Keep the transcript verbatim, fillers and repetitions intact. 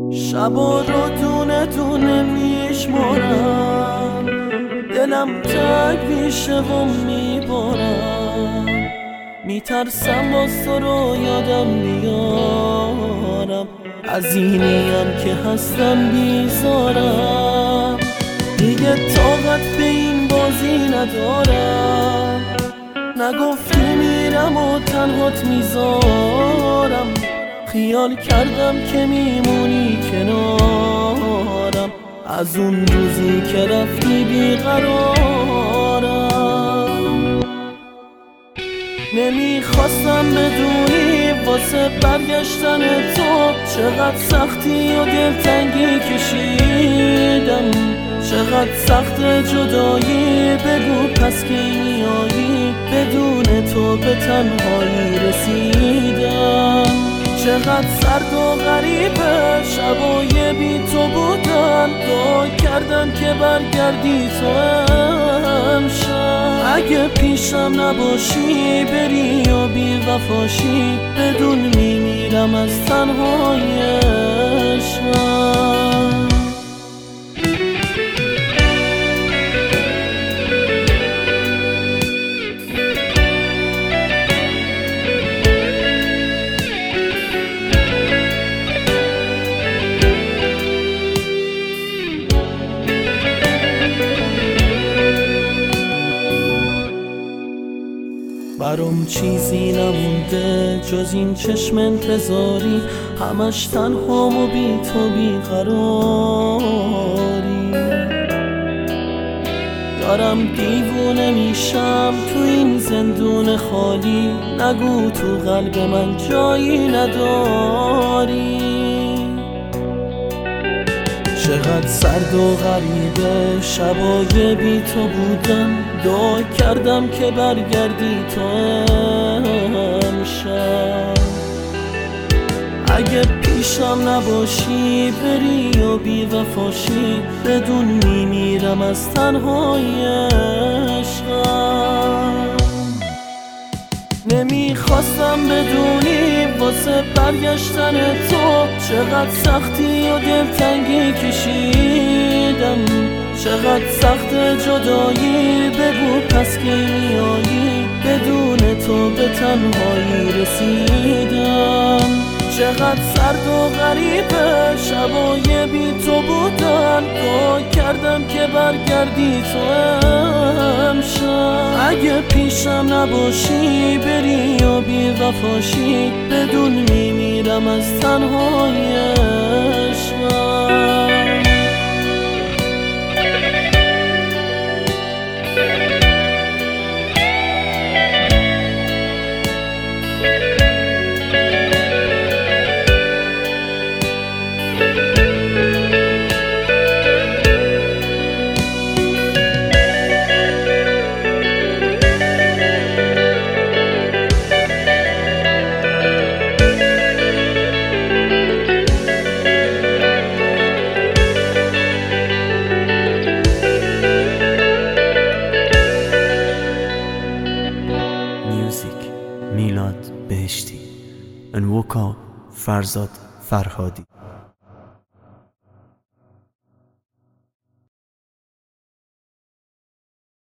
شبا رو دونه دونه میشمارم، دلم تنگ میشه و میبارم، میترسم باز تو رو یادم بیارم، از اینیم که هستم بیزارم، دیگه طاقت به این بازی ندارم، نگفتی میرم و تنهات میذارم، خیال کردم که میمونی کنارم، از اون روزی که رفتی بیقرارم. نمیخواستم بدونی واسه برگشتن تو چقدر سختی و دلتنگی کشیدم، چقدر سخت جدایی، بگو پس کی میایی، بدون تو به تنهایی رسیدم، چقدر سرد و غریبه شبای بی تو بودن، دعا کردم که برگردی تو امشب، اگه پیشم نباشی بری یا بی وفاشی، بدون میمیرم از تنهایی عشقم. برام چیزی نمونده جز این چشم انتظاری، همش تنهام و بی تو بیقراری، دارم دیوونه میشم تو این زندون خالی، نگو تو قلب من جایی نداری، چقدر سرد و غریبه شبای بی تو بودم، دعا کردم که برگردی تو امشب، اگه پیشم نباشی بری یا بی وفاشی، بدون میمیرم از تنهایی عشقم. نمیخواستم بدونی واسه برگشتن تو چقدر سختی و دلتنگی کشیدم، چقدر سخت جدایی، بگو پس کی میایی، بدون تو به تنهایی رسیدم، چقدر سرد و غریبه شبای بی تو بودن، دعا کردم که برگردی تو امشب، اگه پیشم نباشی بری یا بی وفاشی، بدون میمیرم از تنهایی عشقم. میلاد بهشتی، انوکا فرزاد فرهادی.